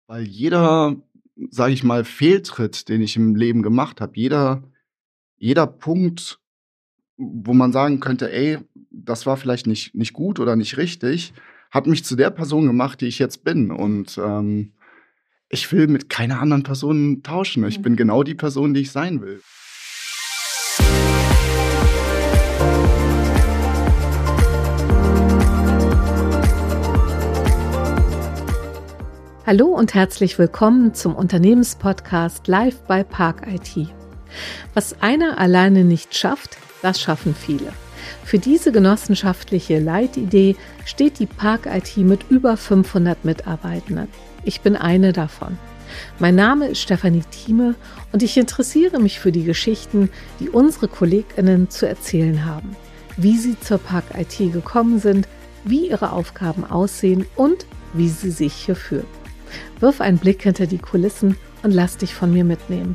Weil jeder, sage ich mal, Fehltritt, den ich im Leben gemacht habe, jeder Punkt, wo man sagen könnte: „Ey, das war vielleicht nicht gut oder nicht richtig“, hat mich zu der Person gemacht, die ich jetzt bin. Und, ich will mit keiner anderen Person tauschen. Ich bin genau die Person, die ich sein will. Hallo und herzlich willkommen zum Unternehmenspodcast Live by Park IT. Was einer alleine nicht schafft, das schaffen viele. Für diese genossenschaftliche Leitidee steht die Park IT mit über 500 Mitarbeitenden. Ich bin eine davon. Mein Name ist Stefanie Thieme und ich interessiere mich für die Geschichten, die unsere KollegInnen zu erzählen haben. Wie sie zur Park IT gekommen sind, wie ihre Aufgaben aussehen und wie sie sich hier fühlen. Wirf einen Blick hinter die Kulissen und lass dich von mir mitnehmen.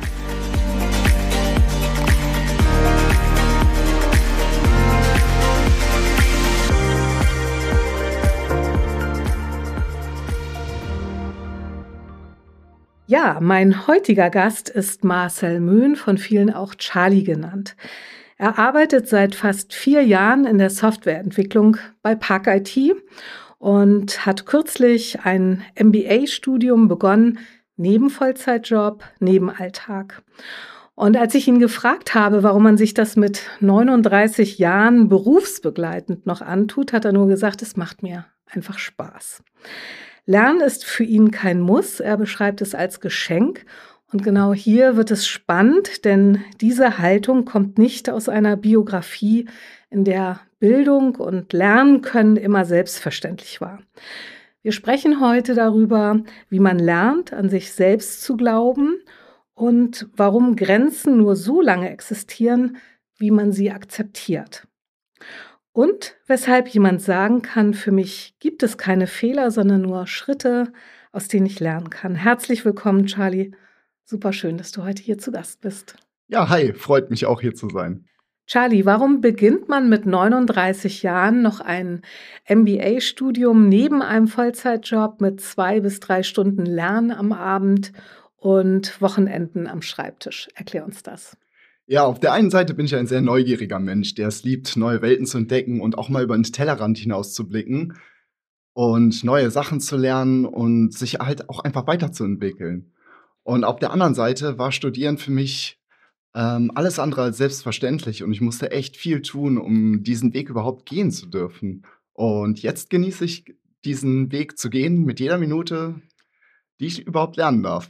Ja, mein heutiger Gast ist Marcel Möhn, von vielen auch Charlie genannt. Er arbeitet seit fast 4 Jahren in der Softwareentwicklung bei Park IT und hat kürzlich ein MBA-Studium begonnen, neben Vollzeitjob, neben Alltag. Und als ich ihn gefragt habe, warum man sich das mit 39 Jahren berufsbegleitend noch antut, hat er nur gesagt, es macht mir einfach Spaß. Lernen ist für ihn kein Muss, er beschreibt es als Geschenk. Und genau hier wird es spannend, denn diese Haltung kommt nicht aus einer Biografie, in der Bildung und Lernen können immer selbstverständlich war. Wir sprechen heute darüber, wie man lernt, an sich selbst zu glauben und warum Grenzen nur so lange existieren, wie man sie akzeptiert. Und weshalb jemand sagen kann, für mich gibt es keine Fehler, sondern nur Schritte, aus denen ich lernen kann. Herzlich willkommen, Charlie. Super schön, dass du heute hier zu Gast bist. Ja, hi, freut mich auch hier zu sein. Charlie, warum beginnt man mit 39 Jahren noch ein MBA-Studium neben einem Vollzeitjob mit 2 bis 3 Stunden Lernen am Abend und Wochenenden am Schreibtisch? Erklär uns das. Ja, auf der einen Seite bin ich ein sehr neugieriger Mensch, der es liebt, neue Welten zu entdecken und auch mal über den Tellerrand hinaus zu blicken und neue Sachen zu lernen und sich halt auch einfach weiterzuentwickeln. Und auf der anderen Seite war Studieren für mich alles andere als selbstverständlich und ich musste echt viel tun, um diesen Weg überhaupt gehen zu dürfen. Und jetzt genieße ich diesen Weg zu gehen mit jeder Minute, die ich überhaupt lernen darf.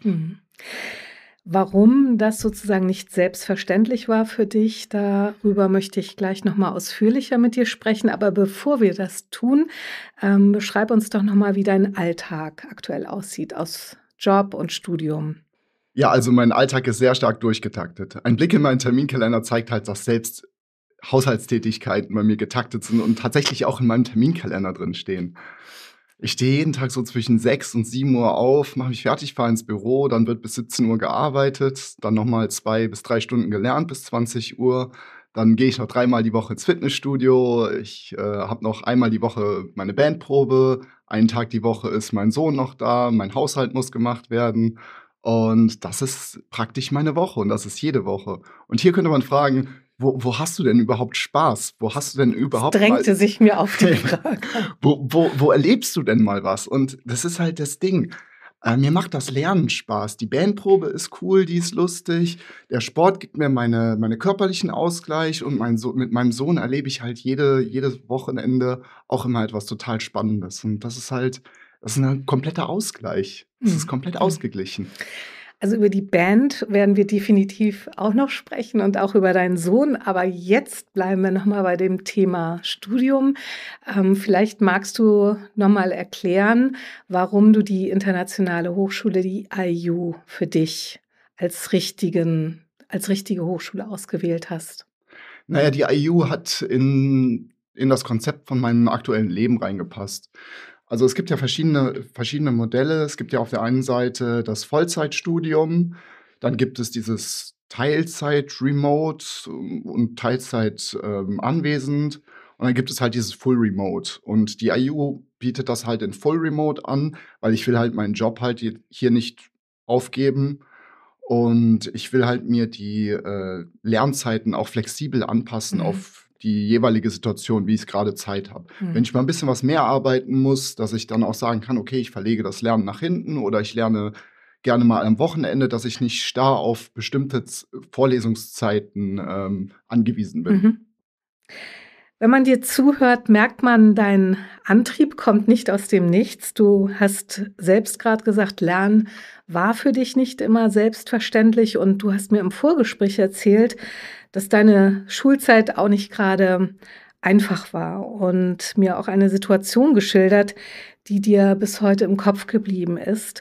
Warum das sozusagen nicht selbstverständlich war für dich, darüber möchte ich gleich nochmal ausführlicher mit dir sprechen. Aber bevor wir das tun, beschreib uns doch nochmal, wie dein Alltag aktuell aussieht aus Job und Studium. Ja, also mein Alltag ist sehr stark durchgetaktet. Ein Blick in meinen Terminkalender zeigt halt, dass selbst Haushaltstätigkeiten bei mir getaktet sind und tatsächlich auch in meinem Terminkalender drin stehen. Ich stehe jeden Tag so zwischen 6 und 7 Uhr auf, mache mich fertig, fahre ins Büro, dann wird bis 17 Uhr gearbeitet, dann nochmal 2 bis 3 Stunden gelernt bis 20 Uhr. Dann gehe ich noch 3-mal die Woche ins Fitnessstudio. Ich habe noch einmal die Woche meine Bandprobe. Einen Tag die Woche ist mein Sohn noch da, mein Haushalt muss gemacht werden. Und das ist praktisch meine Woche und das ist jede Woche. Und hier könnte man fragen, wo hast du denn überhaupt Spaß? Wo hast du denn überhaupt drängte sich mir auf die Frage. Wo erlebst du denn mal was? Und das ist halt das Ding. Mir macht das Lernen Spaß. Die Bandprobe ist cool, die ist lustig. Der Sport gibt mir meine körperlichen Ausgleich und mit meinem Sohn erlebe ich halt jedes Wochenende auch immer etwas total Spannendes. Und das ist ein kompletter Ausgleich. Es ist komplett ausgeglichen. Also über die Band werden wir definitiv auch noch sprechen und auch über deinen Sohn. Aber jetzt bleiben wir nochmal bei dem Thema Studium. Vielleicht magst du nochmal erklären, warum du die internationale Hochschule, die IU, für dich als richtige Hochschule ausgewählt hast. Naja, die IU hat in das Konzept von meinem aktuellen Leben reingepasst. Also, es gibt ja verschiedene Modelle. Es gibt ja auf der einen Seite das Vollzeitstudium, dann gibt es dieses Teilzeit-Remote und Teilzeit, anwesend und dann gibt es halt dieses Full Remote. Und die IU bietet das halt in Full Remote an, weil ich will halt meinen Job halt hier nicht aufgeben und ich will halt mir die, Lernzeiten auch flexibel anpassen Mhm. auf die jeweilige Situation, wie ich grade Zeit habe. Wenn Mhm. ich mal 'n bisschen was mehr arbeiten muss, dass ich dann auch sagen kann: „Okay, ich verlege das Lernen nach hinten“ oder ich lerne gerne mal am Wochenende, dass ich nicht starr auf bestimmte Vorlesungszeiten, angewiesen bin. Mhm. Wenn man dir zuhört, merkt man, dein Antrieb kommt nicht aus dem Nichts. Du hast selbst gerade gesagt, Lernen war für dich nicht immer selbstverständlich und du hast mir im Vorgespräch erzählt, dass deine Schulzeit auch nicht gerade einfach war und mir auch eine Situation geschildert, die dir bis heute im Kopf geblieben ist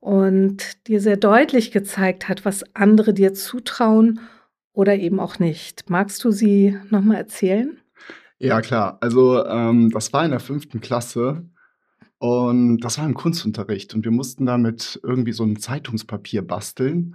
und dir sehr deutlich gezeigt hat, was andere dir zutrauen oder eben auch nicht. Magst du sie noch mal erzählen? Ja klar, also, das war in der 5. Klasse und das war im Kunstunterricht und wir mussten da mit irgendwie so 'nem Zeitungspapier basteln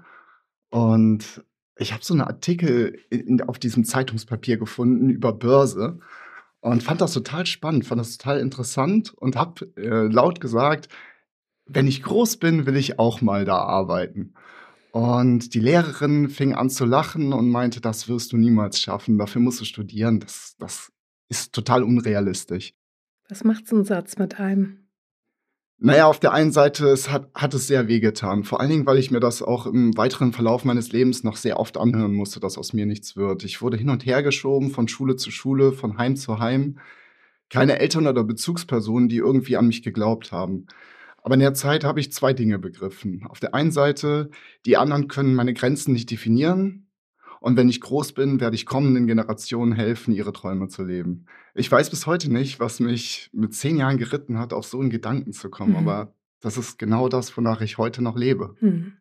und ich habe so 'ne Artikel auf diesem Zeitungspapier gefunden über Börse und fand das total spannend, fand das total interessant und habe, laut gesagt: „Wenn ich groß bin, will ich auch mal da arbeiten.“ Und die Lehrerin fing an zu lachen und meinte: „Das wirst du niemals schaffen. Dafür musst du studieren. Das ist total unrealistisch.“ Was macht so 'n Satz mit einem? Na ja, auf der einen Seite, es hat es sehr wehgetan. Vor allen Dingen, weil ich mir das auch im weiteren Verlauf meines Lebens noch sehr oft anhören musste, dass aus mir nichts wird. Ich wurde hin und her geschoben, von Schule zu Schule, von Heim zu Heim. Keine Eltern oder Bezugspersonen, die irgendwie an mich geglaubt haben. Aber in der Zeit habe ich 2 Dinge begriffen. Auf der einen Seite, die anderen können meine Grenzen nicht definieren. Und wenn ich groß bin, werde ich kommenden Generationen helfen, ihre Träume zu leben. Ich weiß bis heute nicht, was mich mit 10 Jahren geritten hat, auf so 'n Gedanken zu kommen, Mhm. aber das ist genau das, wonach ich heute noch lebe. Mhm.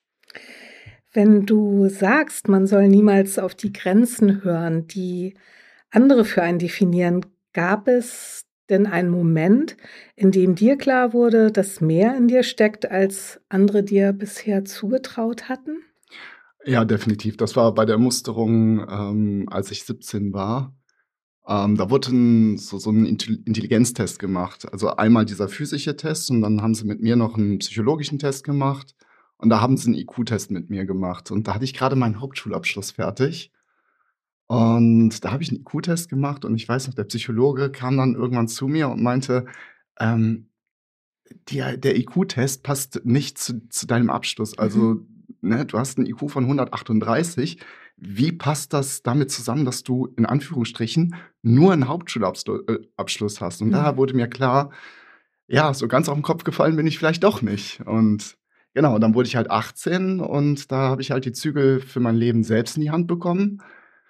Wenn du sagst, man soll niemals auf die Grenzen hören, die andere für einen definieren, gab es denn einen Moment, in dem dir klar wurde, dass mehr in dir steckt, als andere dir bisher zugetraut hatten? Ja, definitiv. Das war bei der Musterung, als ich 17 war. Da wurde 'n Intelligenztest gemacht. Also, einmal dieser physische Test und dann haben sie mit mir noch 'n psychologischen Test gemacht und da haben sie 'n IQ-Test mit mir gemacht. Und da hatte ich grade meinen Hauptschulabschluss fertig und da habe ich 'n IQ-Test gemacht und ich weiß noch, der Psychologe kam dann irgendwann zu mir und meinte, ähm: Der IQ-Test passt nicht zu deinem Abschluss. Mhm. Also, ne, du hast 'n IQ von 138. Wie passt das damit zusammen, dass du in Anführungsstrichen nur 'n Abschluss hast?“ Und da Mhm. wurde mir klar, ja, so ganz auf 'n Kopf gefallen bin ich vielleicht doch nicht. Und genau, dann wurde ich halt 18 und da habe ich halt die Zügel für mein Leben selbst in die Hand bekommen,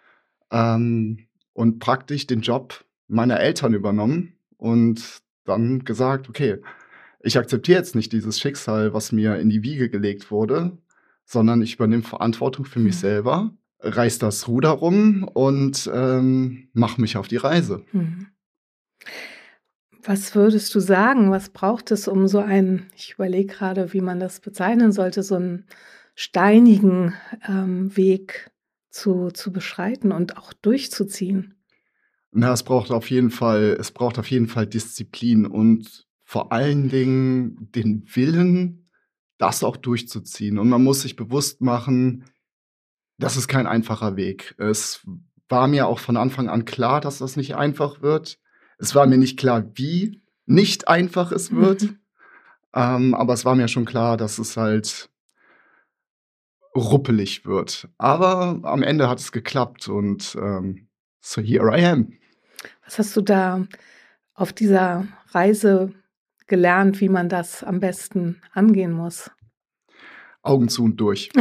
und praktisch den Job meiner Eltern übernommen und dann gesagt: „Okay, ich akzeptiere jetzt nicht dieses Schicksal, was mir in die Wiege gelegt wurde, sondern ich übernehme Verantwortung für mich Mhm. selber, reiße das Ruder rum und, mache mich auf die Reise.“ Mhm. Was würdest du sagen, was braucht es, um so einen ich überlege grade, wie man das bezeichnen sollte, so 'n steinigen, Weg zu beschreiten und auch durchzuziehen? Na, es braucht auf jeden Fall Disziplin und vor allen Dingen den Willen, das auch durchzuziehen. Und man muss sich bewusst machen, das ist kein einfacher Weg. Es war mir auch von Anfang an klar, dass das nicht einfach wird. Es war mir nicht klar, wie nicht einfach es wird, Mhm. aber es war mir schon klar, dass es halt ruppelig wird. Aber am Ende hat es geklappt und, so here I am. Was hast du da auf dieser Reise gelernt, wie man das am besten angehen muss? Augen zu und durch.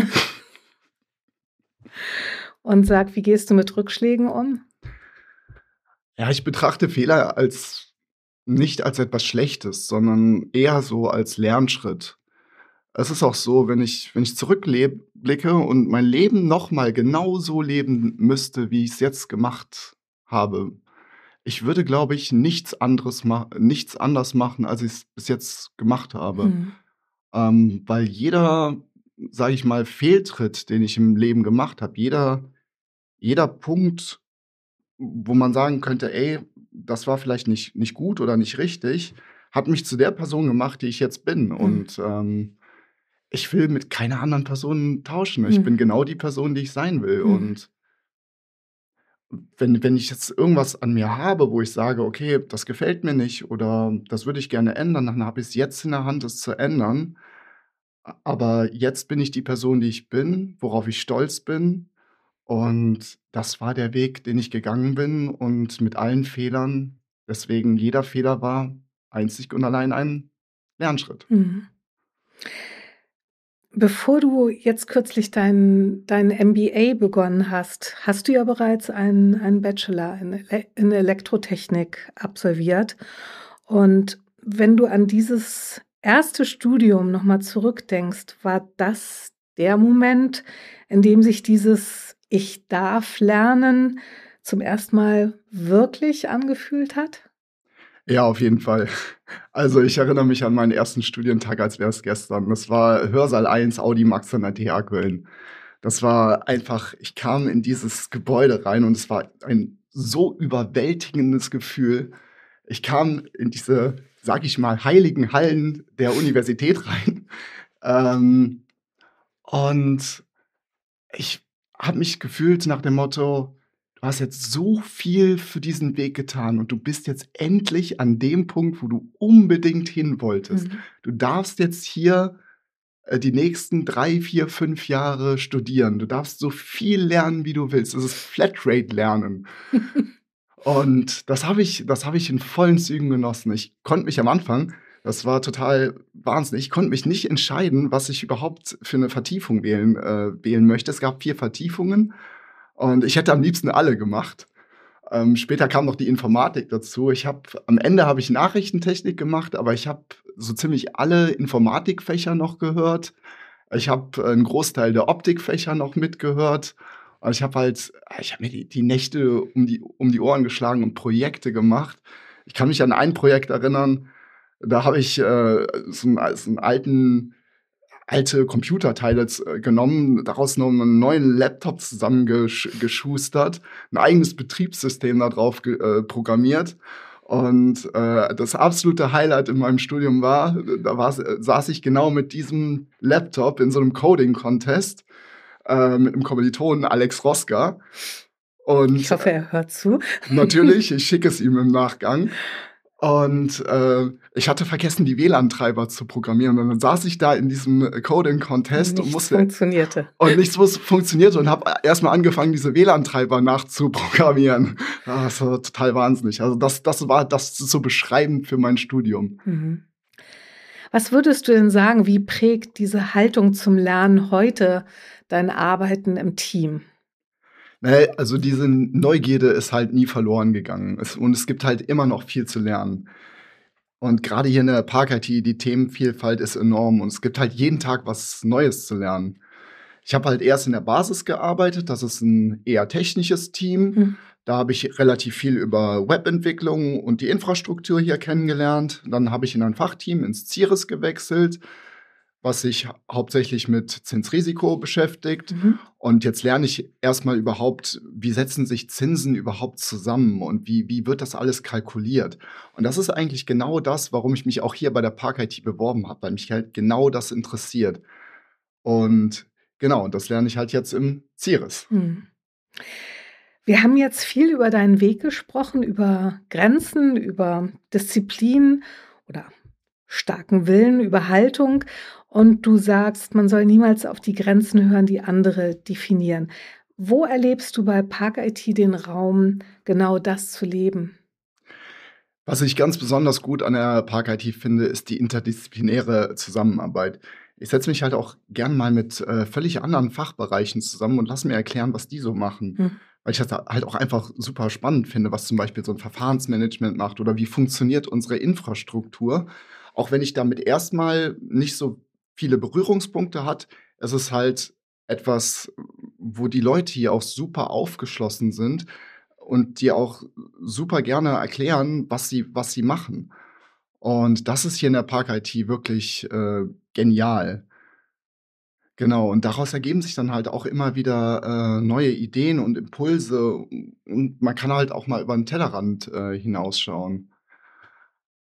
Und sag, wie gehst du mit Rückschlägen um? Ja, ich betrachte Fehler als nicht als etwas Schlechtes, sondern eher so als Lernschritt. Es ist auch so, wenn ich blicke und mein Leben noch mal genauso leben müsste, wie ich's jetzt gemacht habe. Ich würde, glaube ich, nichts anders machen, als ich's bis jetzt gemacht habe. Mhm. Weil jeder, sage ich mal, Fehltritt, den ich im Leben gemacht habe, jeder Punkt, wo man sagen könnte: „Ey, das war vielleicht nicht gut oder nicht richtig“, hat mich zu der Person gemacht, die ich jetzt bin. Mhm. Und ich will mit keiner anderen Person tauschen. Ich bin Mhm. genau die Person, die ich sein will. Mhm. Und wenn ich jetzt irgendwas an mir habe, wo ich sage: „Okay, das gefällt mir nicht oder das würde ich gerne ändern“, dann habe ich's jetzt in der Hand, es zu ändern. Aber jetzt bin ich die Person, die ich bin, worauf ich stolz bin. Und das war der Weg, den ich gegangen bin und mit allen Fehlern. Deswegen jeder Fehler war einzig und allein ein Lernschritt. Mhm. Bevor du jetzt kürzlich dein MBA begonnen hast, hast du ja bereits einen Bachelor in Elektrotechnik absolviert. Und wenn du an dieses erste Studium noch mal zurückdenkst, war das der Moment, in dem sich dieses „Ich darf lernen“ zum ersten Mal wirklich angefühlt hat? Ja, auf jeden Fall. Also, ich erinnere mich an meinen ersten Studientag, als wäre es gestern. Das war Hörsaal 1 Audimax an der TH Köln. Das war einfach ich kam in dieses Gebäude rein und es war ein so überwältigendes Gefühl. Ich kam in diese, sage ich mal, heiligen Hallen der Universität rein, ähm, und ich habe mich gefühlt nach dem Motto: „Du hast jetzt so viel für diesen Weg getan und du bist jetzt endlich an dem Punkt, wo du unbedingt hin wolltest. Mhm. Du darfst jetzt hier, die nächsten 3, 4, 5 Jahre studieren. Du darfst so viel lernen, wie du willst. Das ist Flatrate-Lernen.“ Und das habe ich in vollen Zügen genossen. Ich konnte mich am Anfang das war total wahnsinnig. Ich konnte mich nicht entscheiden, was ich überhaupt für 'ne Vertiefung wählen möchte. Es gab 4 Vertiefungen und ich hätte am liebsten alle gemacht. Später kam noch die Informatik dazu. Am Ende habe ich Nachrichtentechnik gemacht, aber ich habe so ziemlich alle Informatikfächer noch gehört. Ich habe 'n Großteil der Optikfächer noch mitgehört. Und ich habe mir die Nächte um die Ohren geschlagen und Projekte gemacht. Ich kann mich an ein Projekt erinnern, da habe ich, so 'n alte Computerteile genommen, daraus noch 'nen neuen Laptop geschustert, 'n eigenes Betriebssystem da drauf programmiert. Und, das absolute Highlight in meinem Studium war, saß ich genau mit diesem Laptop in so 'nem Coding-Contest, mit 'nem Kommilitonen Alex Roska. Ich Und, hoffe, er hört zu. natürlich, ich schicke es ihm im Nachgang. Und, ich hatte vergessen, die WLAN-Treiber zu programmieren. Und dann saß ich da in diesem Und Coding-Contest und nichts musste funktionierte. und nichts funktionierte und habe erst mal angefangen, diese WLAN-Treiber nachzuprogrammieren. Ah, das war total wahnsinnig. Also, das ist so beschreibend für mein Studium. Mhm. Was würdest du denn sagen, wie prägt diese Haltung zum Lernen heute dein Arbeiten im Team? Ne, also diese Neugierde ist halt nie verloren gegangen. Es gibt halt immer noch viel zu lernen. Und grade hier in der Park-IT, die Themenvielfalt ist enorm und es gibt halt jeden Tag was Neues zu lernen. Ich habe halt erst in der Basis gearbeitet, das ist 'n eher technisches Team. Mhm. Da habe ich relativ viel über Webentwicklung und die Infrastruktur hier kennengelernt. Dann habe ich in ein Fachteam ins CIRIS gewechselt, was sich hauptsächlich mit Zinsrisiko beschäftigt. Mhm. Und jetzt lerne ich erst mal überhaupt, wie setzen sich Zinsen überhaupt zusammen und wie wird das alles kalkuliert? Und das ist eigentlich genau das, warum ich mich auch hier bei der Park-IT beworben habe, weil mich halt genau das interessiert. Und genau, und das lerne ich halt jetzt im CIRIS. Mhm. Wir haben jetzt viel über deinen Weg gesprochen, über Grenzen, über Disziplin oder starken Willen, über Haltung. Und du sagst, man soll niemals auf die Grenzen hören, die andere definieren. Wo erlebst du bei Park IT den Raum, genau das zu leben? Was ich ganz besonders gut an der Park-IT finde, ist die interdisziplinäre Zusammenarbeit. Ich setze mich halt auch gern mal mit, völlig anderen Fachbereichen zusammen und lasse mir erklären, was die so machen. Mhm. Weil ich das halt auch einfach super spannend finde, was zum Beispiel so 'n Verfahrensmanagement macht oder wie funktioniert unsere Infrastruktur. Auch wenn ich damit erst mal nicht so viele Berührungspunkte hat, es ist halt etwas, wo die Leute hier auch super aufgeschlossen sind und dir auch super gerne erklären, was sie machen. Und das ist hier in der Park-IT wirklich, genial. Genau, und daraus ergeben sich dann halt auch immer wieder, neue Ideen und Impulse und man kann halt auch mal über 'n Tellerrand, hinausschauen.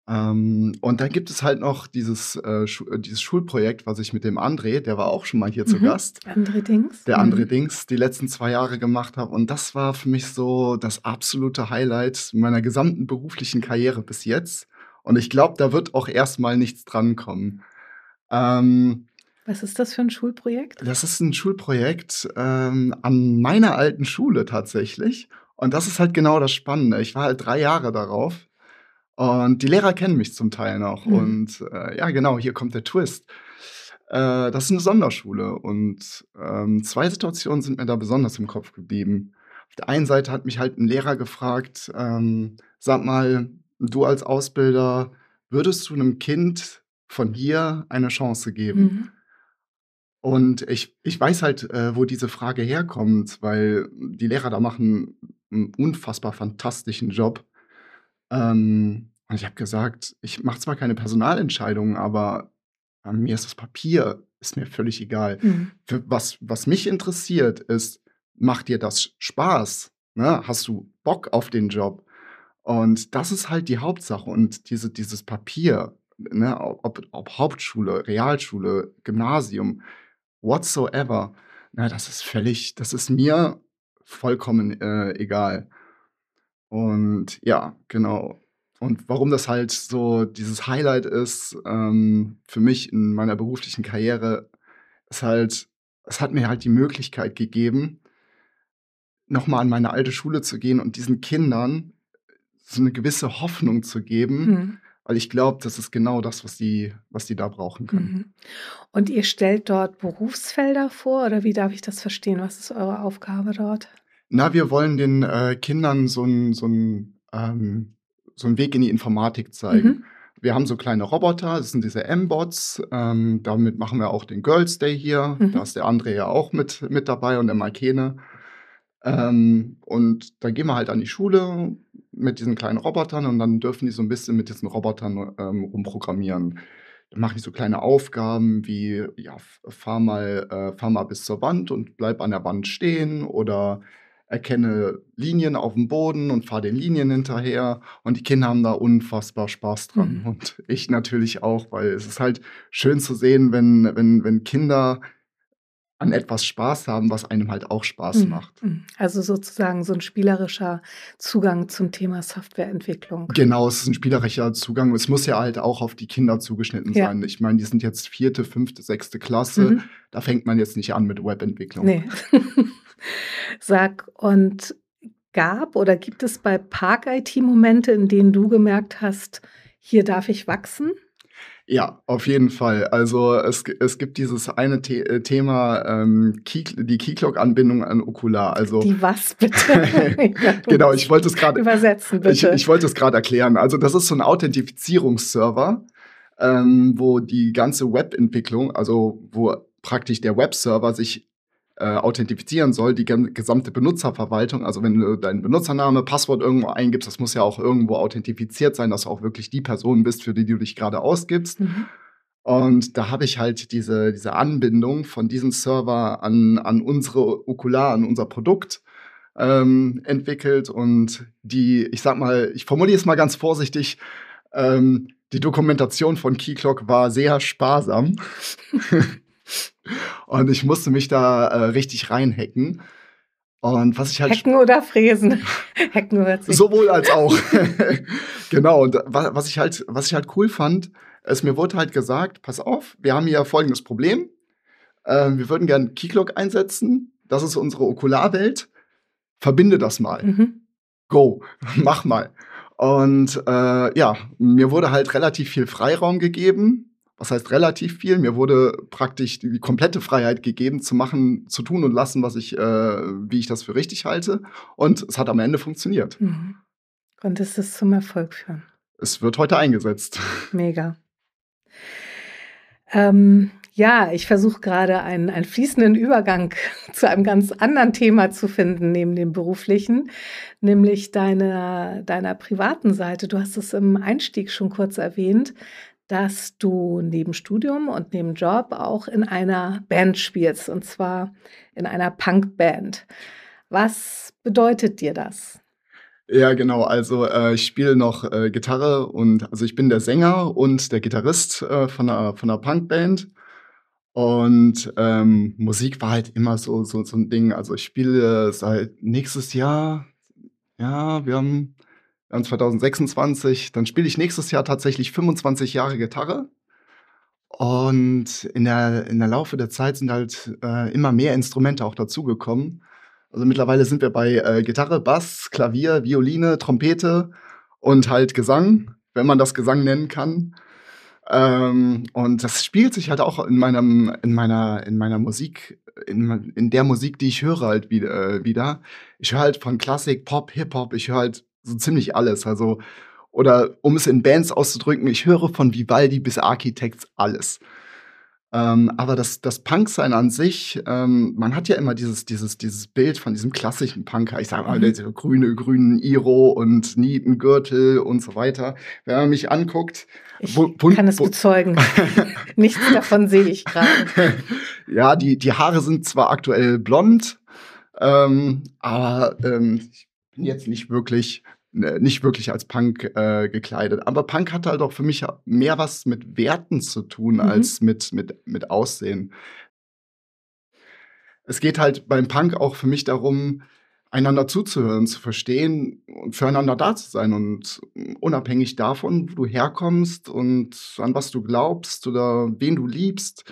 Und dann gibt es halt noch dieses Schulprojekt, was ich mit dem André, der war auch schon mal hier zu Gast, André Dings. der André Dings, die letzten 2 Jahre gemacht habe. Und das war für mich so das absolute Highlight meiner gesamten beruflichen Karriere bis jetzt. Und ich glaube, da wird auch erstmal nichts drankommen. Was ist das für ein Schulprojekt? Das ist ein Schulprojekt an meiner alten Schule tatsächlich. Und das ist halt genau das Spannende. Ich war halt 3 Jahre darauf. Und die Lehrer kennen mich zum Teil noch. Und ja, genau, hier kommt der Twist. Das ist eine Sonderschule. Und 2 Situationen sind mir da besonders im Kopf geblieben. Auf der einen Seite hat mich halt ein Lehrer gefragt, sag mal, du als Ausbilder, würdest du einem Kind von hier eine Chance geben? Und ich weiß halt, wo diese Frage herkommt, weil die Lehrer da machen einen unfassbar fantastischen Job. Und ich habe gesagt: „Ich mache zwar keine Personalentscheidungen, aber mir ist das Papier ist mir völlig egal. Für was mich interessiert, ist, macht dir das Spaß, ne? Hast du Bock auf den Job?“ Und das ist halt die Hauptsache. Und dieses Papier, ne, ob Hauptschule, Realschule, Gymnasium, whatsoever, ne, das ist mir vollkommen, egal. Und ja, genau. Und warum das halt so dieses Highlight ist, für mich in meiner beruflichen Karriere, ist halt es hat mir halt die Möglichkeit gegeben, noch mal an meine alte Schule zu gehen und diesen Kindern so 'ne gewisse Hoffnung zu geben, weil ich glaube, das ist genau das, was die da brauchen können. Und ihr stellt dort Berufsfelder vor oder wie darf ich das verstehen? Was ist eure Aufgabe dort? Na, wir wollen den, Kindern so 'n Weg in die Informatik zeigen. Wir haben so kleine Roboter, das sind diese M-Bots, damit machen wir auch den Girls Day hier. Da ist der André ja auch mit dabei und der Maikene. Und dann gehen wir halt an die Schule mit diesen kleinen Robotern und dann dürfen die so 'n bisschen mit diesen Robotern, rumprogrammieren. Dann mache ich so kleine Aufgaben wie, ja, fahr mal bis zur Wand und bleib an der Wand stehen oder erkenne Linien auf dem Boden und fahre den Linien hinterher. Und die Kinder haben da unfassbar Spaß dran und ich natürlich auch, weil es ist halt schön zu sehen, wenn Kinder an etwas Spaß haben, was einem halt auch Spaß macht. Also sozusagen so 'n spielerischer Zugang zum Thema Softwareentwicklung. Genau, es ist 'n spielerischer Zugang. Es muss ja halt auch auf die Kinder zugeschnitten Ja. sein. Ich meine, die sind jetzt 4., 5., 6. Klasse. Da fängt man jetzt nicht an mit Webentwicklung. Ne. Sag, und gab oder gibt es bei Park IT Momente, in denen du gemerkt hast: „Hier darf ich wachsen?“ Ja, auf jeden Fall. Also, es gibt dieses eine Thema, die Keycloak-Anbindung an Okular. Also Die was bitte? genau, ich wollte es grad Übersetzen bitte. ich wollte es grad erklären. Also, das ist so 'n Authentifizierungsserver, wo die ganze Webentwicklung, also, wo praktisch der Webserver sich, authentifizieren soll, die gesamte Benutzerverwaltung. Also, wenn du deinen Benutzername, Passwort irgendwo eingibst, das muss ja auch irgendwo authentifiziert sein, dass du auch wirklich die Person bist, für die du dich grade ausgibst. Und da habe ich halt diese Anbindung von diesem Server an unsere Okular, an unser Produkt, entwickelt und ich sage mal, ich formuliere es mal ganz vorsichtig, die Dokumentation von Keycloak war sehr sparsam. Und ich musste mich da, richtig reinhacken. Und was ich halt Hacken oder fräsen? Hacken hört sich sowohl als auch. Genau, und was ich halt cool fand, ist, mir wurde halt gesagt: „Pass auf, wir haben hier folgendes Problem. Wir würden gern Keycloak einsetzen. Das ist unsere Okularwelt. Verbinde das mal. Go, mach mal.“ Und, ja, mir wurde halt relativ viel Freiraum gegeben. Was heißt relativ viel? Mir wurde praktisch die komplette Freiheit gegeben, zu machen, zu tun und lassen, wie ich das für richtig halte. Und es hat am Ende funktioniert. Konntest es zum Erfolg führen. Es wird heute eingesetzt. Mega. Ja, ich versuche gerade einen fließenden Übergang zu einem ganz anderen Thema zu finden neben dem beruflichen, nämlich deiner privaten Seite. Du hast es im Einstieg schon kurz erwähnt, dass du neben Studium und neben Job auch in einer Band spielst, und zwar in einer Punkband. Was bedeutet dir das? Ja, genau. Also, ich spiele noch, Gitarre und also, ich bin der Sänger und der Gitarrist, von 'ner Punkband. Und, Musik war halt immer so 'n Ding. Also, ich spiele seit nächstes Jahr ja, wir haben 2026, dann spiele ich nächstes Jahr tatsächlich 25 Jahre Gitarre. Und in der Laufe der Zeit sind halt, immer mehr Instrumente auch dazugekommen. Also, mittlerweile sind wir bei, Gitarre, Bass, Klavier, Violine, Trompete und halt Gesang, wenn man das Gesang nennen kann. Und das spielt sich halt auch in meiner Musik in der Musik, die ich höre halt wieder. Ich höre halt von Klassik, Pop, Hip-Hop, ich höre halt so ziemlich alles. Also oder um es in Bands auszudrücken, ich höre von Vivaldi bis Architects alles. Aber das Punksein an sich, man hat ja immer dieses Bild von diesem klassischen Punker. Ich sage mal, der Mhm. so grünen Iro und Nietengürtel und so weiter. Wenn man mich anguckt, Ich bu bunt kann es bu bezeugen. Nichts davon sehe ich gerade. ja, die Haare sind zwar aktuell blond, aber, ich bin jetzt nicht wirklich als Punk, gekleidet. Aber Punk hat halt auch für mich mehr was mit Werten zu tun Mhm. als mit Aussehen. Es geht halt beim Punk auch für mich darum, einander zuzuhören, zu verstehen und füreinander da zu sein und unabhängig davon, wo du herkommst und an was du glaubst oder wen du liebst.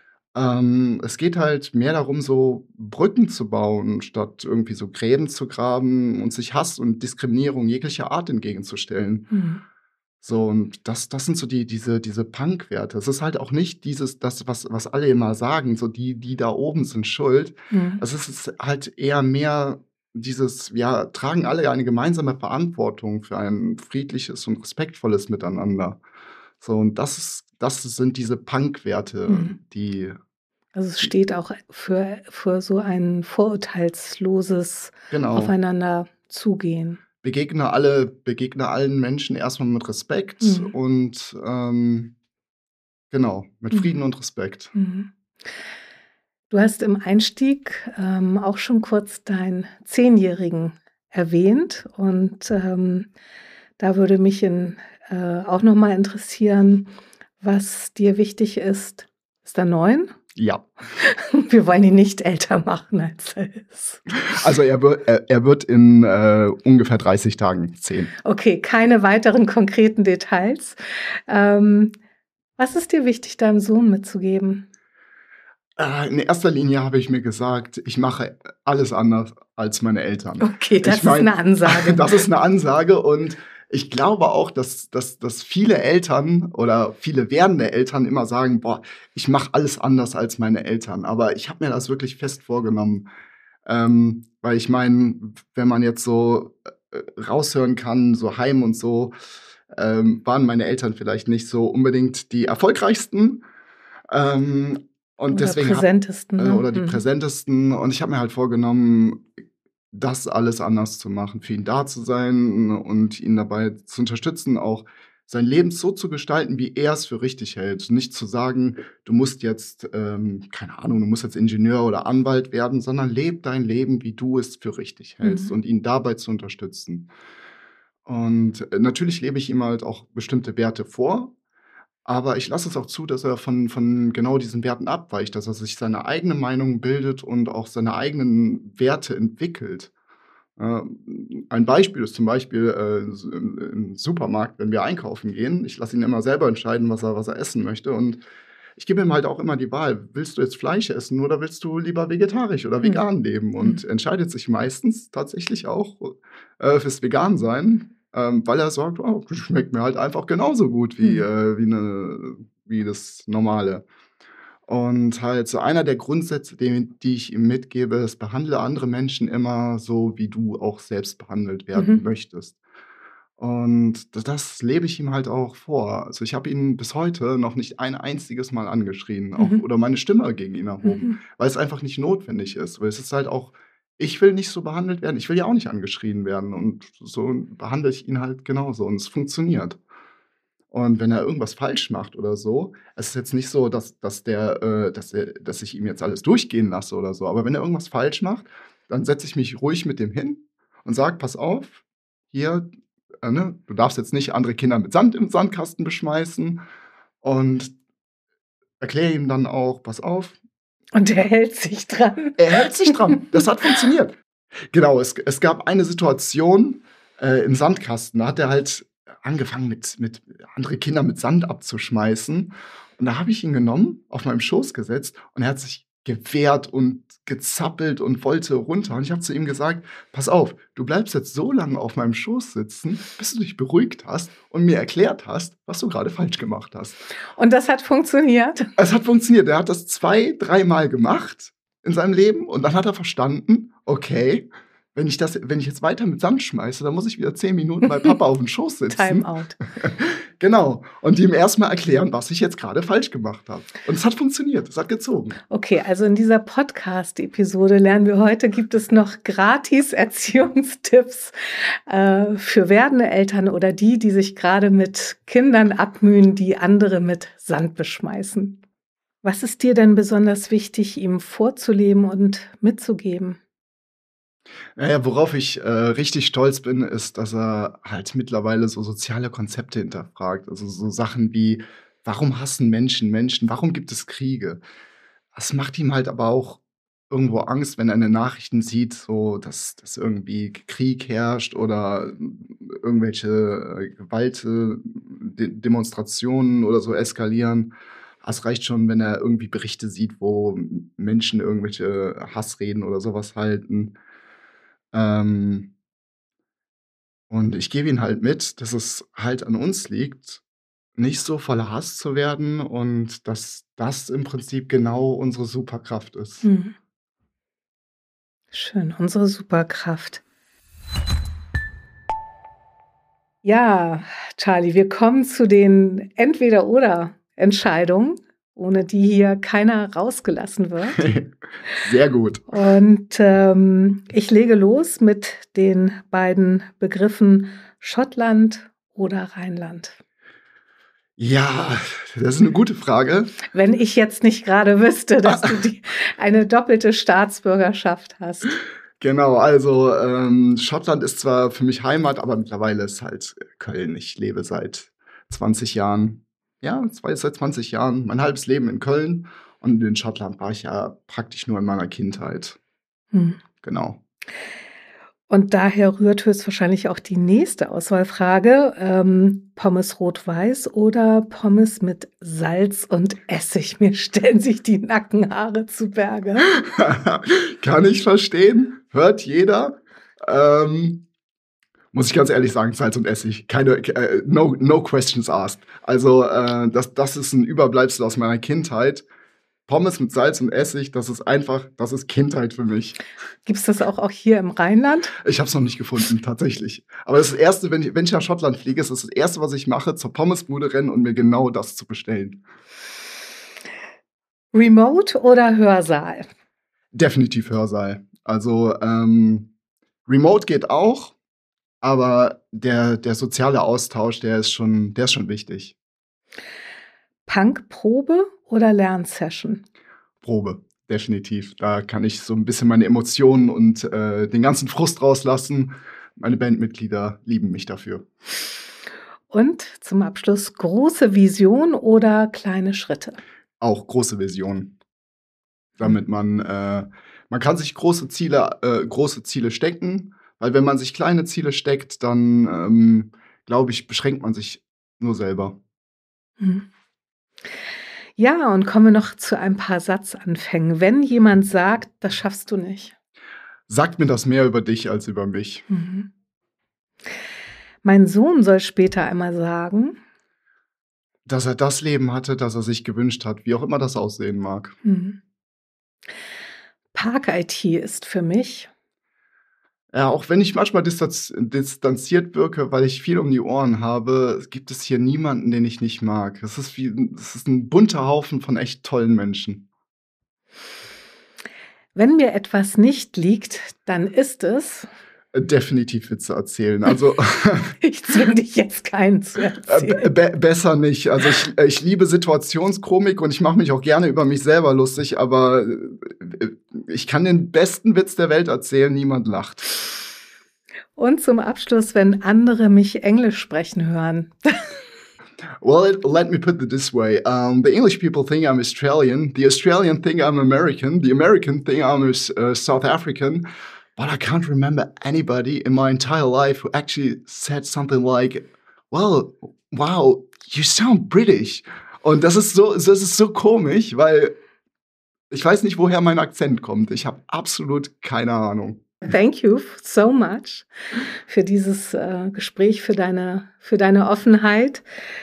Es geht halt mehr darum, so Brücken zu bauen, statt irgendwie so Gräben zu graben und sich Hass und Diskriminierung jeglicher Art entgegenzustellen. Mhm. So, und das sind so diese Punk-Werte. Es ist halt auch nicht was alle immer sagen, so die da oben sind schuld. Mhm. Es ist halt eher mehr dieses, ja, tragen alle eine gemeinsame Verantwortung für ein friedliches und respektvolles Miteinander. So, und das sind diese Punk-Werte, Mhm. die Also, es die steht auch für so ein vorurteilsloses genau. Aufeinander zugehen. Begegne allen Menschen erstmal mit Respekt Mhm. und, genau, mit Frieden Mhm. und Respekt. Mhm. Du hast im Einstieg, auch schon kurz deinen Zehnjährigen erwähnt und, da würde mich auch noch mal interessieren, was dir wichtig ist. Ist er 9? Ja. Wir wollen ihn nicht älter machen, als er ist. Also, er wird in, ungefähr 30 Tagen 10. Okay, keine weiteren konkreten Details. Ähm, was ist dir wichtig, deinem Sohn mitzugeben? In erster Linie habe ich mir gesagt, ich mache alles anders als meine Eltern. Okay, Ich das ist meine, 'ne Ansage. das ist 'ne Ansage und ich glaube auch, dass viele Eltern oder viele werdende Eltern immer sagen: „Boah, ich mache alles anders als meine Eltern.“ Aber ich habe mir das wirklich fest vorgenommen. Weil ich meine, wenn man jetzt so, raushören kann, so heim und so, waren meine Eltern vielleicht nicht so unbedingt die erfolgreichsten. Und Oder deswegen habe präsentesten, ne? oder die Mhm. präsentesten. Und ich habe mir halt vorgenommen, das alles anders zu machen, für ihn da zu sein und ihn dabei zu unterstützen, auch sein Leben so zu gestalten, wie er es für richtig hält. Nicht zu sagen: „Du musst jetzt, keine Ahnung, du musst jetzt Ingenieur oder Anwalt werden“, sondern lebe dein Leben, wie du es für richtig hältst Mhm. und ihn dabei zu unterstützen. Und, natürlich lebe ich ihm halt auch bestimmte Werte vor, aber ich lasse es auch zu, dass er von genau diesen Werten abweicht, dass er sich seine eigene Meinung bildet und auch seine eigenen Werte entwickelt. Ein Beispiel ist zum Beispiel, im Supermarkt, wenn wir einkaufen gehen. Ich lasse ihn immer selber entscheiden, was er essen möchte und ich gebe ihm halt auch immer die Wahl: „Willst du jetzt Fleisch essen oder willst du lieber vegetarisch oder Mhm. vegan leben?“ Und Mhm. entscheidet sich meistens tatsächlich auch, fürs Vegan-Sein, weil er sagt: „Oh, das schmeckt mir halt einfach genauso gut Mhm. wie das Normale.“ Und halt so einer der Grundsätze, die ich ihm mitgebe, ist: Behandle andere Menschen immer so, wie du auch selbst behandelt werden Mhm. möchtest. Und das lebe ich ihm halt auch vor. Also, ich habe ihn bis heute noch nicht ein einziges Mal angeschrien, auch Mhm. oder meine Stimme gegen ihn erhoben, Mhm. weil es einfach nicht notwendig ist. Weil es ist halt auch, ich will nicht so behandelt werden. Ich will ja auch nicht angeschrien werden und so behandle ich ihn halt genauso und es funktioniert. Und wenn er irgendwas falsch macht oder so, es ist jetzt nicht so, dass ich ihm jetzt alles durchgehen lasse oder so, aber wenn er irgendwas falsch macht, dann setze ich mich ruhig mit dem hin und sage: „Pass auf, hier, ne, du darfst jetzt nicht andere Kinder mit Sand im Sandkasten beschmeißen. Und erkläre ihm dann auch, pass auf. Und er hält sich dran. Er hält sich dran. Das hat funktioniert. Genau, es gab eine Situation im Sandkasten. Da hat er halt angefangen, mit andere Kinder mit Sand abzuschmeißen. Und da habe ich ihn genommen, auf meinem Schoß gesetzt und er hat sich gewehrt und gezappelt und wollte runter. Und ich habe zu ihm gesagt, pass auf, du bleibst jetzt so lange auf meinem Schoß sitzen, bis du dich beruhigt hast und mir erklärt hast, was du gerade falsch gemacht hast. Und das hat funktioniert? Es hat funktioniert. Er hat das 2-3 Mal gemacht in seinem Leben und dann hat er verstanden, okay, wenn ich jetzt weiter mit Sand schmeiße, dann muss ich wieder 10 Minuten bei Papa auf dem Schoß sitzen. Timeout. Genau. Und ihm erstmal erklären, was ich jetzt gerade falsch gemacht habe. Und es hat funktioniert. Es hat gezogen. Okay, also in dieser Podcast-Episode lernen wir heute, gibt es noch gratis Erziehungstipps für werdende Eltern oder die sich gerade mit Kindern abmühen, die andere mit Sand beschmeißen. Was ist dir denn besonders wichtig, ihm vorzuleben und mitzugeben? Naja, worauf ich richtig stolz bin, ist, dass er halt mittlerweile so soziale Konzepte hinterfragt. Also so Sachen wie, warum hassen Menschen Menschen? Warum gibt es Kriege? Das macht ihm halt aber auch irgendwo Angst, wenn er in den Nachrichten sieht, so, dass irgendwie Krieg herrscht oder irgendwelche Demonstrationen oder so eskalieren. Es reicht schon, wenn er irgendwie Berichte sieht, wo Menschen irgendwelche Hassreden oder sowas halten. Und ich gebe ihn halt mit, dass es halt an uns liegt, nicht so voller Hass zu werden und dass das im Prinzip genau unsere Superkraft ist. Mhm. Schön, unsere Superkraft. Ja, Charlie, wir kommen zu den Entweder-oder-Entscheidungen, ohne die hier keiner rausgelassen wird. Sehr gut. Und ich lege los mit den beiden Begriffen Schottland oder Rheinland. Ja, das ist eine gute Frage. Wenn ich jetzt nicht gerade wüsste, dass du eine doppelte Staatsbürgerschaft hast. Genau, also Schottland ist zwar für mich Heimat, aber mittlerweile ist halt Köln. Ich lebe seit 20 Jahren, seit 20 Jahren, mein halbes Leben in Köln. Und in Schottland war ich ja praktisch nur in meiner Kindheit. Genau. Und daher rührt höchstwahrscheinlich auch die nächste Auswahlfrage. Pommes rot-weiß oder Pommes mit Salz und Essig? Mir stellen sich die Nackenhaare zu Berge. Kann ich verstehen. Hört jeder. Muss ich ganz ehrlich sagen, Salz und Essig. No questions asked. Also das ist ein Überbleibsel aus meiner Kindheit. Pommes mit Salz und Essig, das ist Kindheit für mich. Gibt es das auch hier im Rheinland? Ich habe es noch nicht gefunden, tatsächlich. Aber das Erste, wenn ich nach Schottland fliege, ist das Erste, was ich mache, zur Pommesbude rennen und mir genau das zu bestellen. Remote oder Hörsaal? Definitiv Hörsaal. Also Remote geht auch, aber der soziale Austausch, der ist schon wichtig. Punkprobe oder Lernsession? Probe, definitiv. Da kann ich so ein bisschen meine Emotionen und den ganzen Frust rauslassen. Meine Bandmitglieder lieben mich dafür. Und zum Abschluss große Vision oder kleine Schritte? Auch große Vision. Damit man kann sich große Ziele stecken, weil wenn man sich kleine Ziele steckt, dann glaube ich, beschränkt man sich nur selber. Ja, und kommen wir noch zu ein paar Satzanfängen. Wenn jemand sagt, das schaffst du nicht. Sagt mir das mehr über dich als über mich. Mein Sohn soll später einmal sagen, dass er das Leben hatte, das er sich gewünscht hat, wie auch immer das aussehen mag. Park-IT ist für mich. Ja, auch wenn ich manchmal distanziert wirke, weil ich viel um die Ohren habe, gibt es hier niemanden, den ich nicht mag. Es ist ein bunter Haufen von echt tollen Menschen. Wenn mir etwas nicht liegt, dann ist es definitiv Witze erzählen. Also ich zwinge dich jetzt keinen zu erzählen. Besser nicht. Also ich liebe Situationskomik und ich mache mich auch gerne über mich selber lustig, aber ich kann den besten Witz der Welt erzählen, niemand lacht. Und zum Abschluss, wenn andere mich Englisch sprechen hören. Well, let me put it this way. The English people think I'm Australian. The Australian think I'm American. The American think I'm South African. But I can't remember anybody in my entire life who actually said something like, well, wow, you sound British. Und das ist so komisch, weil ich weiß nicht, woher mein Akzent kommt. Ich habe absolut keine Ahnung. Thank you so much für dieses Gespräch, für deine Offenheit.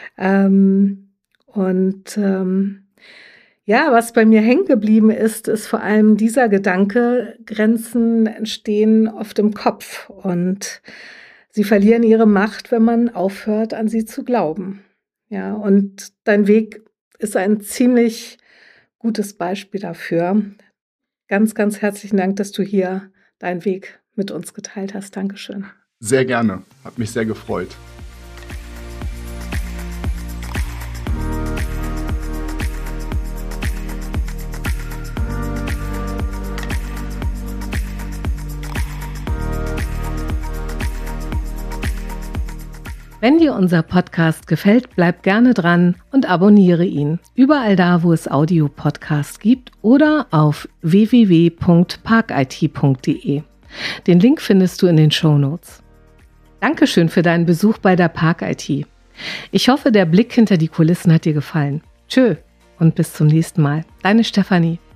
Was bei mir hängen geblieben ist vor allem dieser Gedanke, Grenzen entstehen oft im Kopf und sie verlieren ihre Macht, wenn man aufhört, an sie zu glauben. Ja, und dein Weg ist ein ziemlich gutes Beispiel dafür. Ganz, ganz herzlichen Dank, dass du hier deinen Weg mit uns geteilt hast. Dankeschön. Sehr gerne. Hat mich sehr gefreut. Wenn dir unser Podcast gefällt, bleib gerne dran und abonniere ihn. Überall da, wo es Audio-Podcasts gibt oder auf www.parkit.de. Den Link findest du in den Shownotes. Dankeschön für deinen Besuch bei der ParkIT. Ich hoffe, der Blick hinter die Kulissen hat dir gefallen. Tschö und bis zum nächsten Mal. Deine Stefanie.